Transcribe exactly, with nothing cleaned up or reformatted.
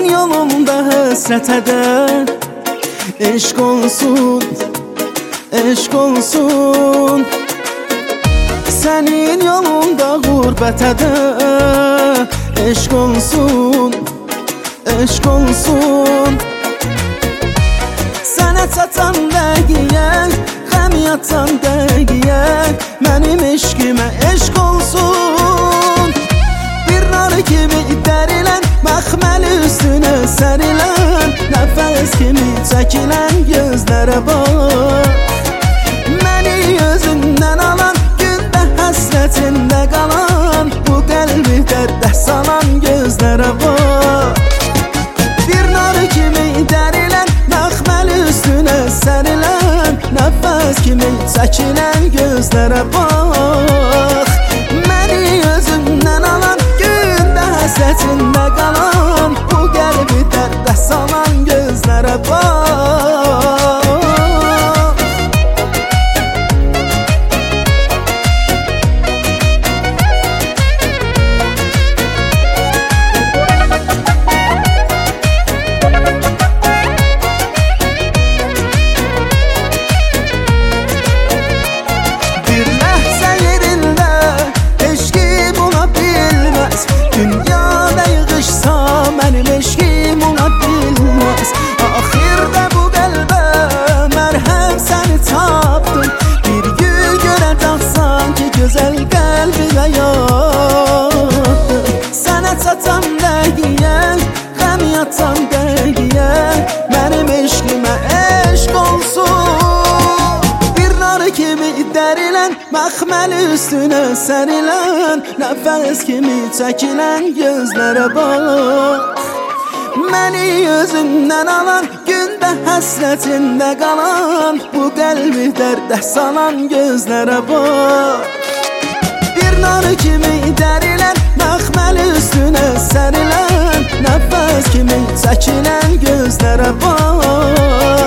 yolunda həsrət edər. Eşq olsun, eşq olsun. Sənin yolunda qürbət edər. Eşq olsun, eşq olsun. Sənə çatan dəqiqə, qəm yatan dəqiqə, mənim eşqimə eşq olsun. Bir nar kimi dərilən, məxməli üstünə sərilən, nəfəs kimi çəkilən gözlərə bax. Məni özündən alan, gündə həsrətində qalan, bu qəlbi dərdə salan gözlərə bax. Bir nar kimi dərilən, məxməli üstünə sərilən, nəfəs kimi çəkilən gözlərə bax. Məni özündən alan, gündə həsrətində qalan, bu qəlbi dərdə salan gözlərə bax. Dünyada yığışsa mənim eşqim ona bilməz. Axirdə bu qəlbə mərhəm səni tapdım. Bir gün görəcəksən ki, gözəl qəlbimə yatdım. Sənə çatan dəqiqə, qəm yatan dəqiqə, mənim eşqimə eşq olsun. Bir nar kimi dərilən, məxməli üstünə sərilən, nəfəs kimi çəkilən gözlərə bax. Məni özündən alan, gündə həsrətində qalan, bu qəlbi dərdə salan gözlərə bax. Bir nar kimi dərilən, məxməli üstünə sərilən, nəfəs kimi çəkilən gözlərə bax.